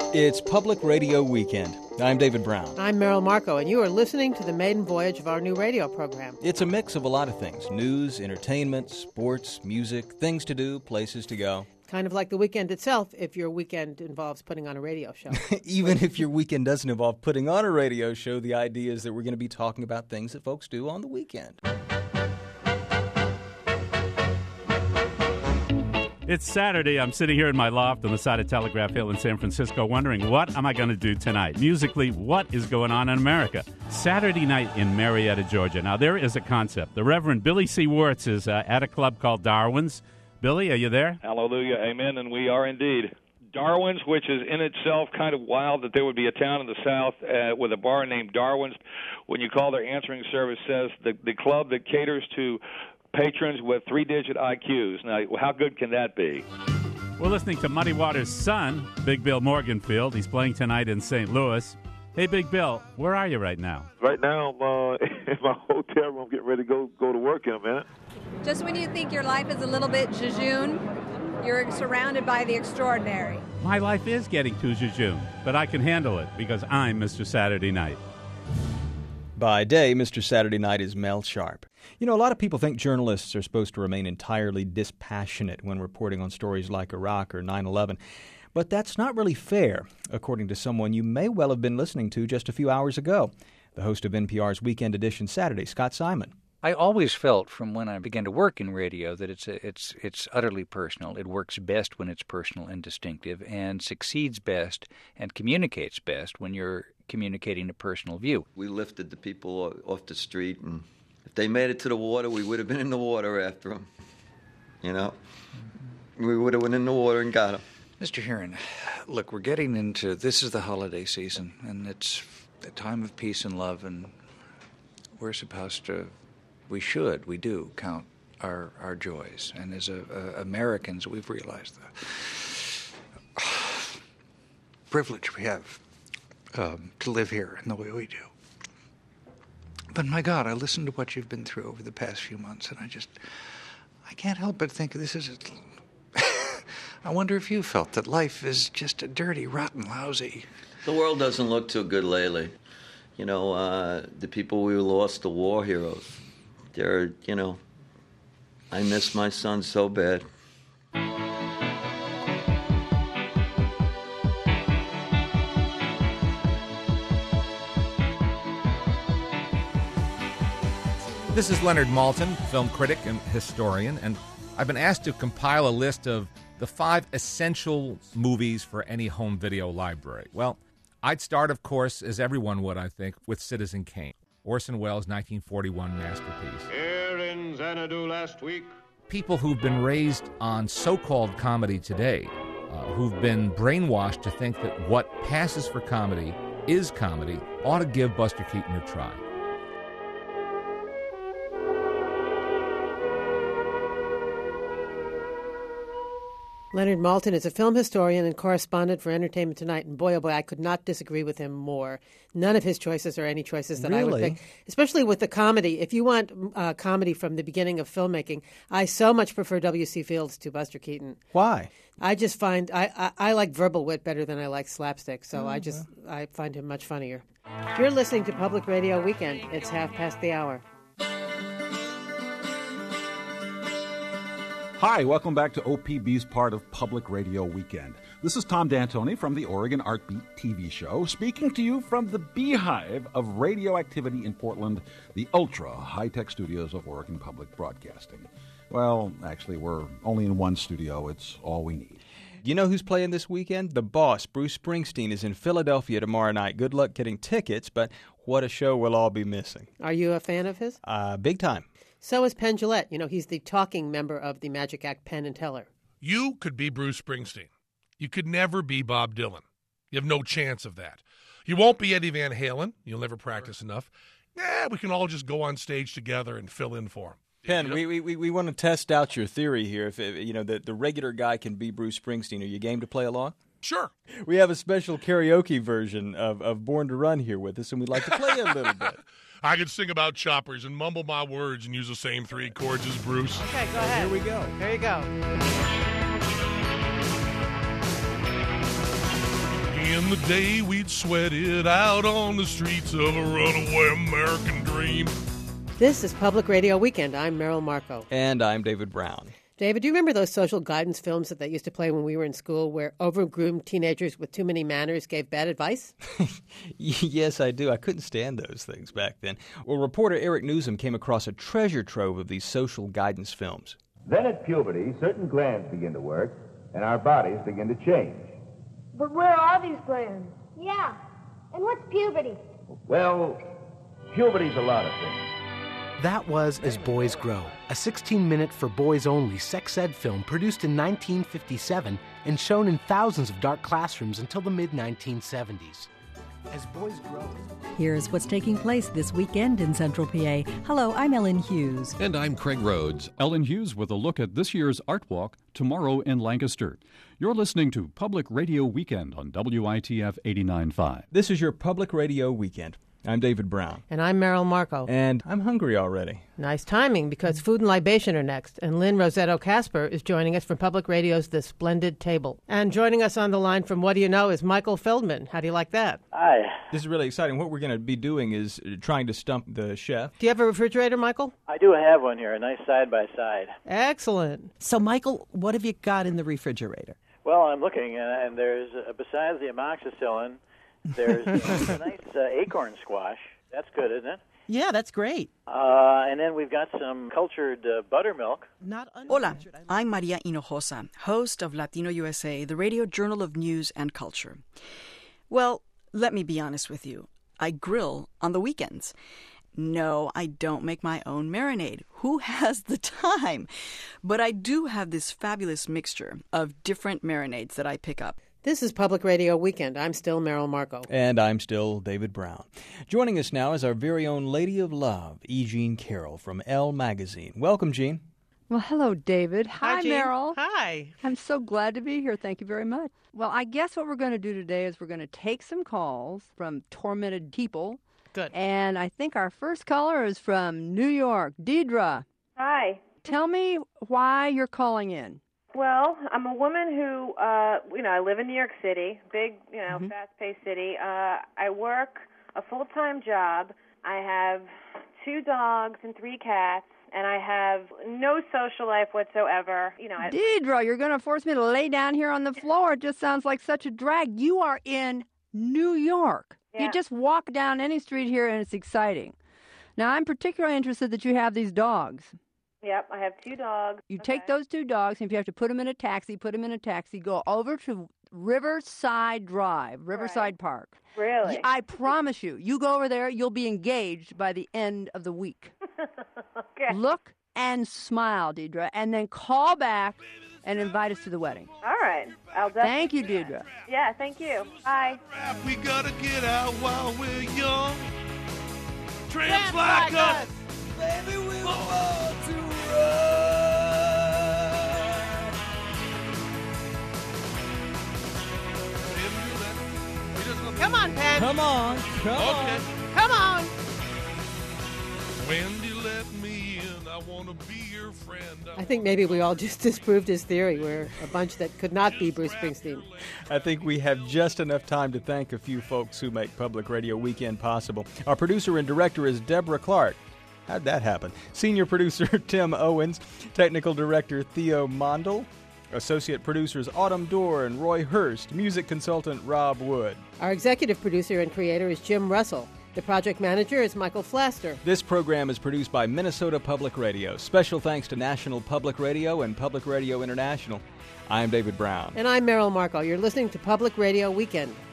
It's Public Radio Weekend. I'm David Brown. I'm Merrill Marco, and you are listening to the maiden voyage of our new radio program. It's a mix of a lot of things. News, entertainment, sports, music, things to do, places to go. Kind of like the weekend itself, if your weekend involves putting on a radio show. Even if your weekend doesn't involve putting on a radio show, the idea is that we're going to be talking about things that folks do on the weekend. It's Saturday. I'm sitting here in my loft on the side of Telegraph Hill in San Francisco wondering, what am I going to do tonight? Musically, what is going on in America? Saturday night in Marietta, Georgia. Now, there is a concept. The Reverend Billy C. Wirtz is at a club called Darwin's. Billy, are you there? Hallelujah, amen, and we are indeed. Darwin's, which is in itself kind of wild that there would be a town in the South with a bar named Darwin's. When you call their answering service, says the club that caters to patrons with 3-digit IQs. Now, how good can that be? We're listening to Muddy Waters' son, Big Bill Morganfield. He's playing tonight in St. Louis. Hey, Big Bill, where are you right now? Right now, I'm in my hotel room getting ready to go to work in a minute. Just when you think your life is a little bit jejune, you're surrounded by the extraordinary. My life is getting too jejune, but I can handle it because I'm Mr. Saturday Night. By day, Mr. Saturday Night is Mel Sharp. You know, a lot of people think journalists are supposed to remain entirely dispassionate when reporting on stories like Iraq or 9/11. But that's not really fair, according to someone you may well have been listening to just a few hours ago, the host of NPR's Weekend Edition Saturday, Scott Simon. I always felt from when I began to work in radio that it's utterly personal. It works best when it's personal and distinctive, and succeeds best and communicates best when you're communicating a personal view. We lifted the people off the street, and if they made it to the water, we would have been in the water after them. You know, we would have went in the water and got them. Mr. Heron, look, we're getting into, this is the holiday season, and it's a time of peace and love, and we're supposed to, we do count our joys. And as Americans, we've realized the privilege we have to live here in the way we do. But my God, I listened to what you've been through over the past few months, and I can't help but think this is I wonder if you felt that life is just a dirty, rotten, lousy. The world doesn't look too good lately. You know, the people we lost, the war heroes, they're, you know, I miss my son so bad. This is Leonard Maltin, film critic and historian, and I've been asked to compile a list of the 5 essential movies for any home video library. Well, I'd start, of course, as everyone would, I think, with Citizen Kane, Orson Welles' 1941 masterpiece. Here in Xanadu last week. People who've been raised on so-called comedy today, who've been brainwashed to think that what passes for comedy is comedy, ought to give Buster Keaton a try. Leonard Maltin is a film historian and correspondent for Entertainment Tonight, and boy, oh boy, I could not disagree with him more. None of his choices are any choices that I would pick, especially with the comedy. If you want comedy from the beginning of filmmaking, I so much prefer W.C. Fields to Buster Keaton. Why? I just find I like verbal wit better than I like slapstick, so I find him much funnier. You're listening to Public Radio Weekend. It's 1:30. Hi, welcome back to OPB's part of Public Radio Weekend. This is Tom D'Antoni from the Oregon Artbeat TV show, speaking to you from the beehive of radioactivity in Portland, the ultra-high-tech studios of Oregon Public Broadcasting. Well, actually, we're only in one studio. It's all we need. You know who's playing this weekend? The boss, Bruce Springsteen, is in Philadelphia tomorrow night. Good luck getting tickets, but what a show we'll all be missing. Are you a fan of his? Big time. So is Penn Jillette. You know, he's the talking member of the Magic Act, Penn and Teller. You could be Bruce Springsteen. You could never be Bob Dylan. You have no chance of that. You won't be Eddie Van Halen. You'll never practice enough. We can all just go on stage together and fill in for him. Penn, we want to test out your theory here. If the regular guy can be Bruce Springsteen, are you game to play along? Sure. We have a special karaoke version of Born to Run here with us, and we'd like to play a little bit. I could sing about choppers and mumble my words and use the same 3 chords as Bruce. Okay, go ahead. Here we go. Here you go. In in the day we'd sweat it out on the streets of a runaway American dream. This is Public Radio Weekend. I'm Merrill Marco. And I'm David Brown. David, do you remember those social guidance films that they used to play when we were in school where overgroomed teenagers with too many manners gave bad advice? Yes, I do. I couldn't stand those things back then. Well, reporter Eric Newsom came across a treasure trove of these social guidance films. Then at puberty, certain glands begin to work, and our bodies begin to change. But where are these glands? Yeah. And what's puberty? Well, puberty's a lot of things. That was As Boys Grow, a 16-minute for boys-only sex ed film produced in 1957 and shown in thousands of dark classrooms until the mid-1970s. As Boys Grow... Here's what's taking place this weekend in Central PA. Hello, I'm Ellen Hughes. And I'm Craig Rhodes. Ellen Hughes with a look at this year's Art Walk tomorrow in Lancaster. You're listening to Public Radio Weekend on WITF 89.5. This is your Public Radio Weekend. I'm David Brown. And I'm Merrill Marco. And I'm hungry already. Nice timing, because Food and Libation are next. And Lynn Rossetto Casper is joining us from Public Radio's The Splendid Table. And joining us on the line from What Do You Know is Michael Feldman. How do you like that? Hi. This is really exciting. What we're going to be doing is trying to stump the chef. Do you have a refrigerator, Michael? I do have one here, a nice side-by-side. Excellent. So, Michael, what have you got in the refrigerator? Well, I'm looking, and there's, besides the amoxicillin, there's a nice acorn squash. That's good, isn't it? Yeah, that's great. And then we've got some cultured buttermilk. Hola, I'm Maria Hinojosa, host of Latino USA, the radio journal of news and culture. Well, let me be honest with you. I grill on the weekends. No, I don't make my own marinade. Who has the time? But I do have this fabulous mixture of different marinades that I pick up. This is Public Radio Weekend. I'm still Merrill Marco. And I'm still David Brown. Joining us now is our very own Lady of Love, E. Jean Carroll from Elle Magazine. Welcome, Jean. Well, hello, David. Hi, Jean. Merrill. Hi. I'm so glad to be here. Thank you very much. Well, I guess what we're going to do today is we're going to take some calls from tormented people. Good. And I think our first caller is from New York. Deidre. Hi. Tell me why you're calling in. Well, I'm a woman who, I live in New York City, big, fast-paced city. I work a full-time job. I have 2 dogs and 3 cats, and I have no social life whatsoever. Deidre, you're going to force me to lay down here on the floor. It just sounds like such a drag. You are in New York. Yeah. You just walk down any street here, and it's exciting. Now, I'm particularly interested that you have these dogs. Yep, I have 2 dogs. You take those 2 dogs, and if you have to put them in a taxi, go over to Riverside Drive, Riverside Park. Really? I promise you, you go over there, you'll be engaged by the end of the week. Okay. Look and smile, Deidre, and then call back and invite us to the wedding. All right. I'll definitely Thank you, do that. Deidre. Yeah, thank you. Bye. We gotta get out while we're young. Tramps like us. Baby, we want to run. Come on, Pen. Come on. Okay. Come on. When you let me in, I want to be your friend. I think maybe we all just disproved his theory. We're a bunch that could not be Bruce Springsteen. I think we have just enough time to thank a few folks who make Public Radio Weekend possible. Our producer and director is Deborah Clark. How'd that happen? Senior producer Tim Owens, technical director Theo Mondel, associate producers Autumn Dorr and Roy Hurst, music consultant Rob Wood. Our executive producer and creator is Jim Russell. The project manager is Michael Flaster. This program is produced by Minnesota Public Radio. Special thanks to National Public Radio and Public Radio International. I'm David Brown. And I'm Merrill Marco. You're listening to Public Radio Weekend.